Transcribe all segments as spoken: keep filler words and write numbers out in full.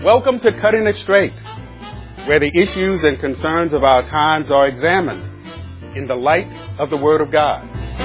Welcome to Cutting It Straight, where the issues and concerns of our times are examined in the light of the Word of God.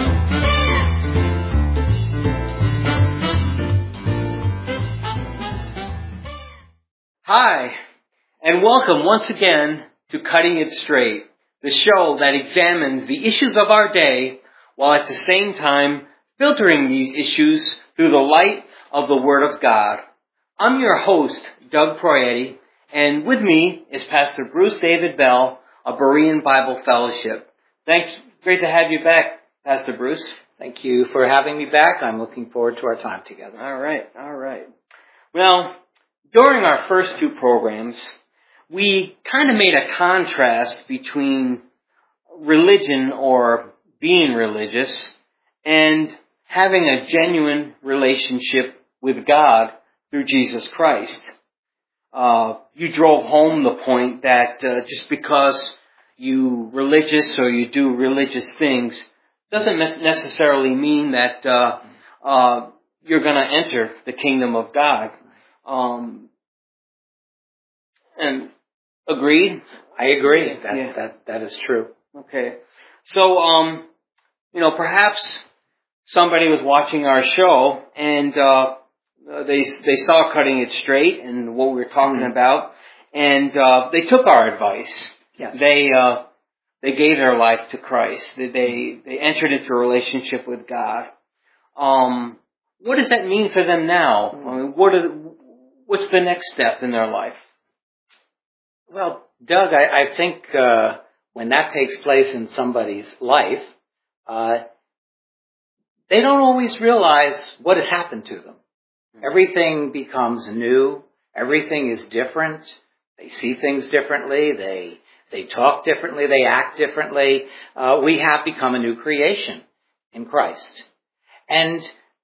Hi, and welcome once again to Cutting It Straight, the show that examines the issues of our day while at the same time filtering these issues through the light of the Word of God. I'm your host, Doug Proietti, and with me is Pastor Bruce David Bell of Berean Bible Fellowship. Thanks. Great to have you back, Pastor Bruce. Thank you for having me back. I'm looking forward to our time together. All right, all right. Well, during our first two programs, we kind of made a contrast between religion or being religious and having a genuine relationship with God through Jesus Christ. Uh, you drove home the point that uh, just because you religious or you do religious things doesn't necessarily mean that uh, uh, you're going to enter the kingdom of God. Um, and agreed? I agree. That, yeah. that, that is true. Okay. So, um, you know, perhaps somebody was watching our show and uh, they they saw Cutting It Straight and what we were talking mm-hmm. about, and uh, they took our advice. Yes. They uh, they gave their life to Christ. They they, they entered into a relationship with God. Um, what does that mean for them now? Mm-hmm. I mean, what are the, what's the next step in their life? Well, Doug, I, I think uh, when that takes place in somebody's life, uh, they don't always realize what has happened to them. Everything becomes new. Everything is different. They see things differently. They they talk differently. They act differently. Uh, we have become a new creation in Christ. And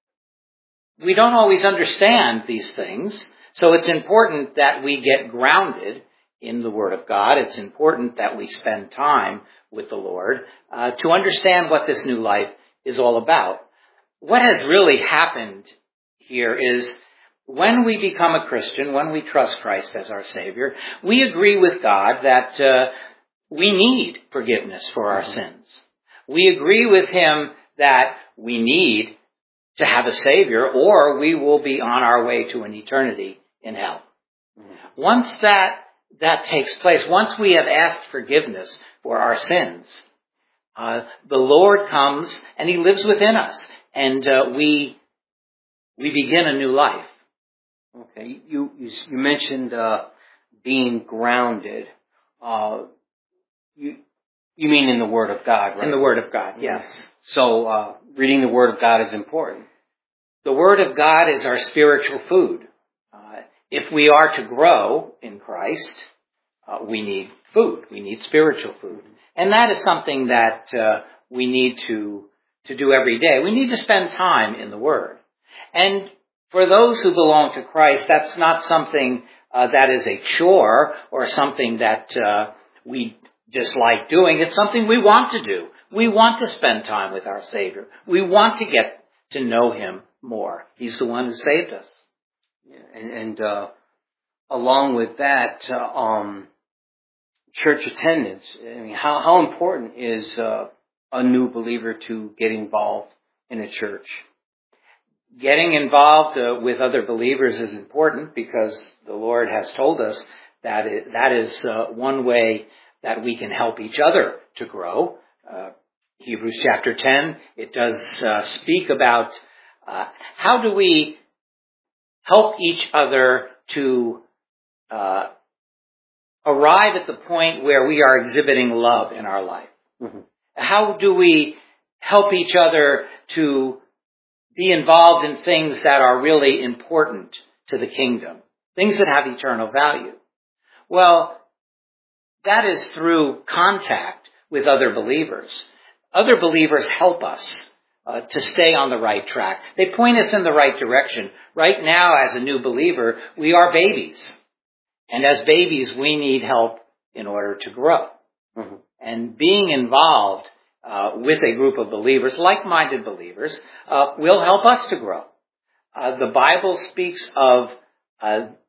we don't always understand these things. So it's important that we get grounded in the Word of God. It's important that we spend time with the Lord uh, to understand what this new life is all about. What has really happened here is when we become a Christian, when we trust Christ as our Savior, we agree with God that uh, we need forgiveness for our sins. We agree with Him that we need to have a Savior or we will be on our way to an eternity in hell. Once that that takes place, once we have asked forgiveness for our sins, uh, the Lord comes and He lives within us, and uh, we We begin a new life. Okay, you you, you mentioned uh, being grounded. Uh, you you mean in the Word of God, right? In the Word of God, yes. So uh, reading the Word of God is important. The Word of God is our spiritual food. Uh, if we are to grow in Christ, uh, we need food. We need spiritual food, and that is something that uh, we need to to do every day. We need to spend time in the Word. And for those who belong to Christ, that's not something uh, that is a chore or something that uh, we dislike doing. It's something we want to do. We want to spend time with our Savior. We want to get to know Him more. He's the one who saved us. Yeah, and, and uh, along with that, uh, um, church attendance. I mean, how how important is uh, a new believer to get involved in a church? Getting involved uh, with other believers is important because the Lord has told us that it, that is uh, one way that we can help each other to grow. Uh, Hebrews chapter ten, it does uh, speak about uh, how do we help each other to uh, arrive at the point where we are exhibiting love in our life. Mm-hmm. How do we help each other to be involved in things that are really important to the kingdom, things that have eternal value? Well, that is through contact with other believers. Other believers help us uh, to stay on the right track. They point us in the right direction. Right now, as a new believer, we are babies. And as babies, we need help in order to grow. Mm-hmm. And being involved Uh, with a group of believers, like-minded believers, uh, will help us to grow. Uh, the Bible speaks of uh,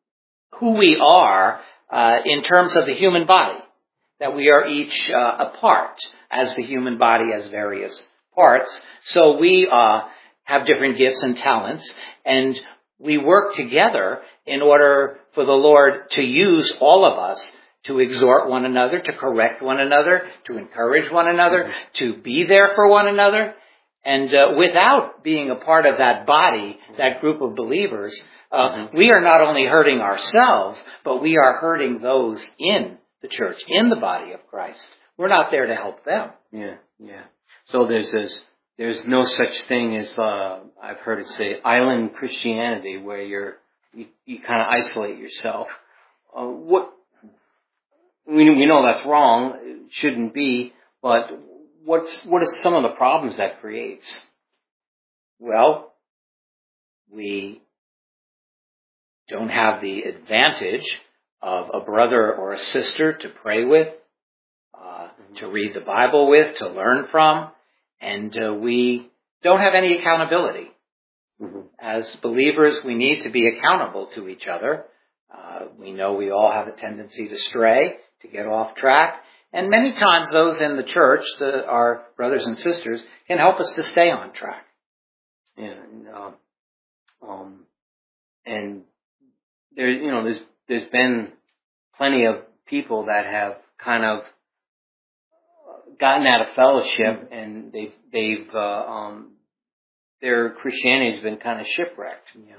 who we are uh, in terms of the human body, that we are each uh, a part, as the human body has various parts. So we uh, have different gifts and talents, and we work together in order for the Lord to use all of us to exhort one another, to correct one another, to encourage one another, mm-hmm. to be there for one another. And uh, without being a part of that body, that group of believers, uh, mm-hmm. we are not only hurting ourselves, but we are hurting those in the church, in the body of Christ. We're not there to help them. Yeah, yeah. So there's this, there's no such thing as, uh, I've heard it say, island Christianity, where you're, you, you kind of isolate yourself. Uh, what, we, we know that's wrong, it shouldn't be, but what's, what are some of the problems that creates? Well, we don't have the advantage of a brother or a sister to pray with, uh, mm-hmm. to read the Bible with, to learn from, and uh, we don't have any accountability. Mm-hmm. As believers, we need to be accountable to each other. Uh, we know we all have a tendency to stray, to get off track, and many times those in the church, the, our brothers and sisters, can help us to stay on track. Yeah, and, uh, um, and there, you know, there's there's been plenty of people that have kind of gotten out of fellowship, mm-hmm. and they've they've uh, um, their Christianity has been kind of shipwrecked. Yeah.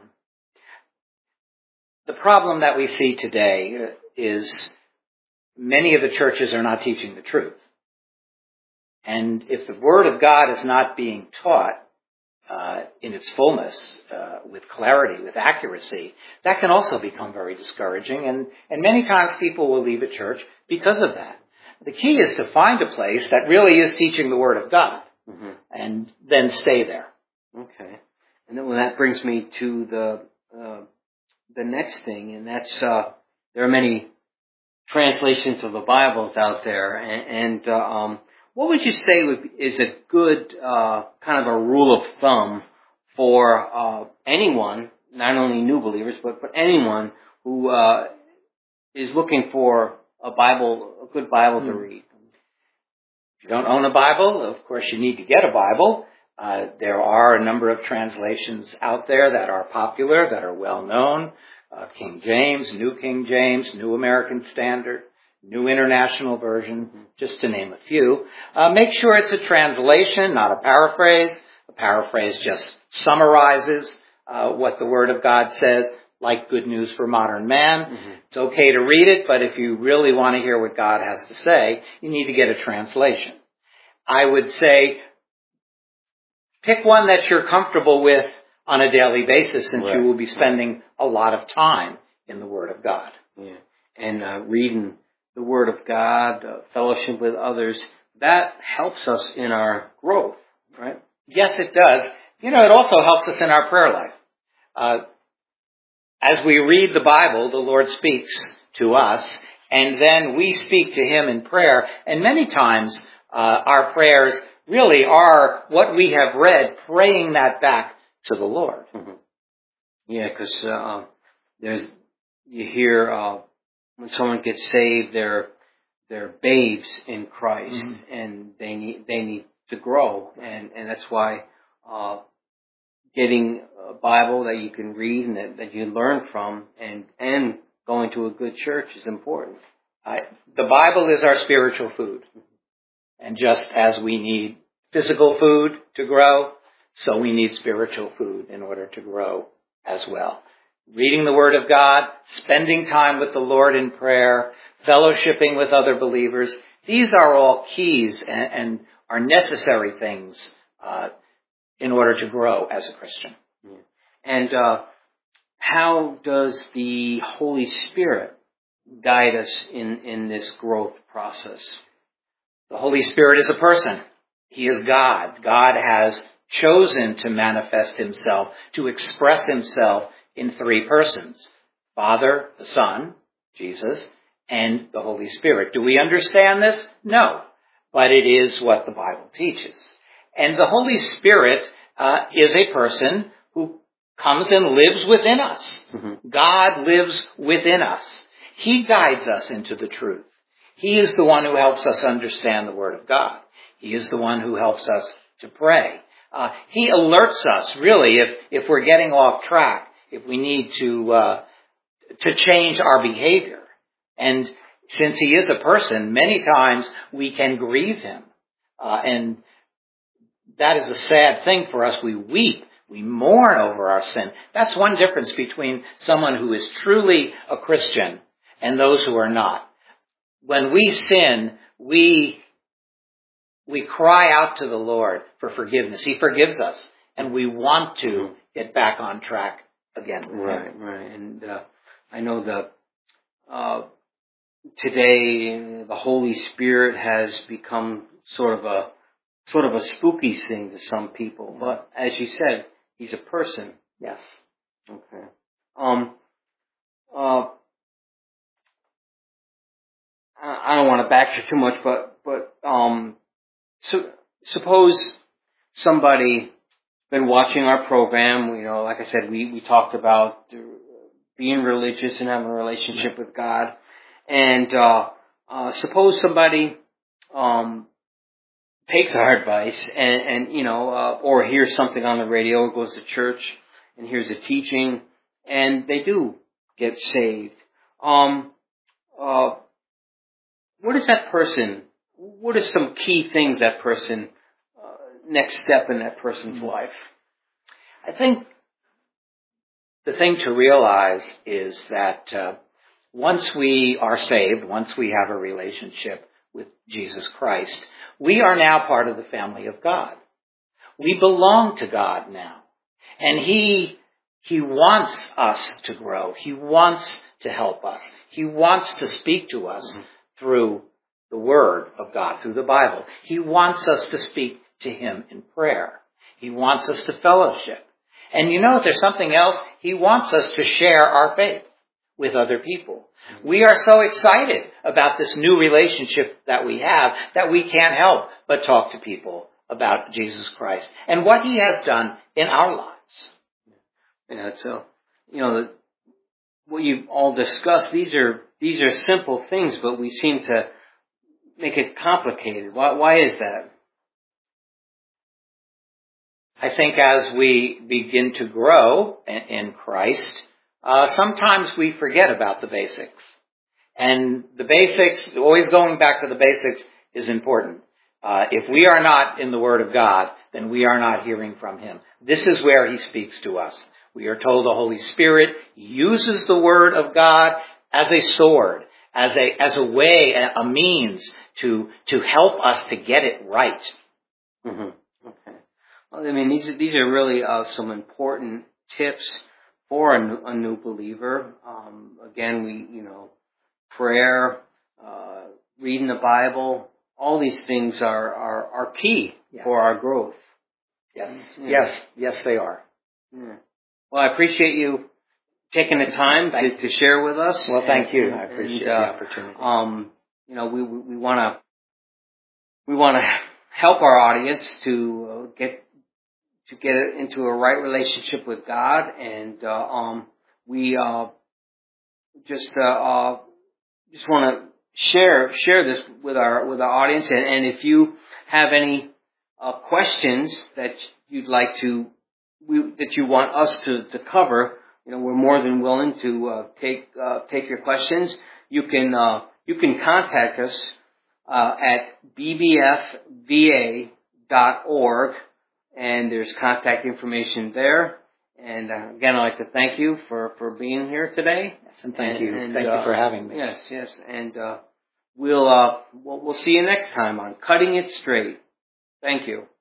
The problem that we see today is many of the churches are not teaching the truth, and if the Word of God is not being taught Uh, in its fullness, uh, with clarity, with accuracy, that can also become very discouraging. And, and many times people will leave a church because of that. The key is to find a place that really is teaching the Word of God, mm-hmm. and then stay there. Okay. And then well, that brings me to the uh, the next thing, and that's uh, there are many translations of the Bibles out there, and, and uh, um, what would you say would be, is a good uh, kind of a rule of thumb for uh, anyone, not only new believers, but, but anyone who uh, is looking for a Bible, a good Bible to read? If you don't own a Bible, of course you need to get a Bible. Uh, there are a number of translations out there that are popular, that are well known. Uh, King James, New King James, New American Standard, New International Version, just to name a few. Uh, make sure it's a translation, not a paraphrase. A paraphrase just summarizes uh, what the Word of God says, like Good News for Modern Man. Mm-hmm. It's okay to read it, but if you really want to hear what God has to say, you need to get a translation. I would say pick one that you're comfortable with on a daily basis, since right. you will be spending a lot of time in the Word of God. Yeah. And uh, reading the Word of God, uh, fellowship with others, that helps us in our growth, right? Yes, it does. You know, it also helps us in our prayer life. Uh, as we read the Bible, the Lord speaks to us, and then we speak to Him in prayer, and many times uh, our prayers really are what we have read, praying that back to the Lord. Mm-hmm. Yeah, because uh, there's, you hear, uh, when someone gets saved, they're they're babes in Christ, mm-hmm. and they need they need to grow, and and that's why uh, getting a Bible that you can read and that, that you learn from, and and going to a good church is important. I, the Bible is our spiritual food, and just as we need physical food to grow, so we need spiritual food in order to grow as well. Reading the Word of God, spending time with the Lord in prayer, fellowshipping with other believers, these are all keys and, and are necessary things uh, in order to grow as a Christian. Yeah. And uh, how does the Holy Spirit guide us in, in this growth process? The Holy Spirit is a person. He is God. God has chosen to manifest Himself, to express Himself in three persons: Father, the Son, Jesus, and the Holy Spirit. Do we understand this? No. But it is what the Bible teaches. And the Holy Spirit uh, is a person who comes and lives within us. Mm-hmm. God lives within us. He guides us into the truth. He is the one who helps us understand the Word of God. He is the one who helps us to pray. Uh, he alerts us, really, if, if we're getting off track, if we need to, uh, to change our behavior. And since He is a person, many times we can grieve Him. Uh, and that is a sad thing for us. We weep. We mourn over our sin. That's one difference between someone who is truly a Christian and those who are not. When we sin, we we cry out to the Lord for forgiveness. He forgives us, and we want to get back on track again. Right, right. And uh, I know that uh, today the Holy Spirit has become sort of a sort of a spooky thing to some people. But as you said, He's a person. Yes. Okay. Um. Uh. I don't want to backtrack too much, but but um, so suppose somebody been watching our program. You know, like I said, we we talked about being religious and having a relationship with God, and uh, uh, suppose somebody um takes our advice and and you know uh, or hears something on the radio, or goes to church and hears a teaching, and they do get saved. Um. Uh. What is that person, what are some key things that person, uh, next step in that person's life? I think the thing to realize is that uh, once we are saved, once we have a relationship with Jesus Christ, we are now part of the family of God. We belong to God now. And He, He wants us to grow. He wants to help us. He wants to speak to us. Mm-hmm. Through the Word of God, through the Bible. He wants us to speak to Him in prayer. He wants us to fellowship. And you know, if there's something else, He wants us to share our faith with other people. We are so excited about this new relationship that we have that we can't help but talk to people about Jesus Christ and what He has done in our lives. Yeah, so, you know, the, what you've all discussed, these are These are simple things, but we seem to make it complicated. Why, why is that? I think as we begin to grow in Christ, uh, sometimes we forget about the basics. And the basics, always going back to the basics, is important. Uh, if we are not in the Word of God, then we are not hearing from Him. This is where He speaks to us. We are told the Holy Spirit uses the Word of God as a sword, as a as a way, a means to to help us to get it right. Mm-hmm. Okay. Well, I mean, these are, these are really uh, some important tips for a new, a new believer. Um, again, we you know, prayer, uh, reading the Bible, all these things are are, are key yes. for our growth. Yes, yeah. yes, yes, they are. Yeah. Well, I appreciate you taking the time to, to share with us. Well, thank and, you. I appreciate and, uh, the opportunity. Um, you know, we we want to we want to help our audience to uh, get to get into a right relationship with God, and uh, um, we uh, just uh, uh, just want to share share this with our with our audience. And, and if you have any uh, questions that you'd like to we, that you want us to, to cover. You know, we're more than willing to uh, take uh, take your questions. You can uh, you can contact us uh, at b b f v a dot org, and there's contact information there. And uh, again, I'd like to thank you for, for being here today. Yes, and thank and, you, and, thank uh, you for having me. Yes, yes, and uh, we'll, uh, we'll we'll see you next time on Cutting It Straight. Thank you.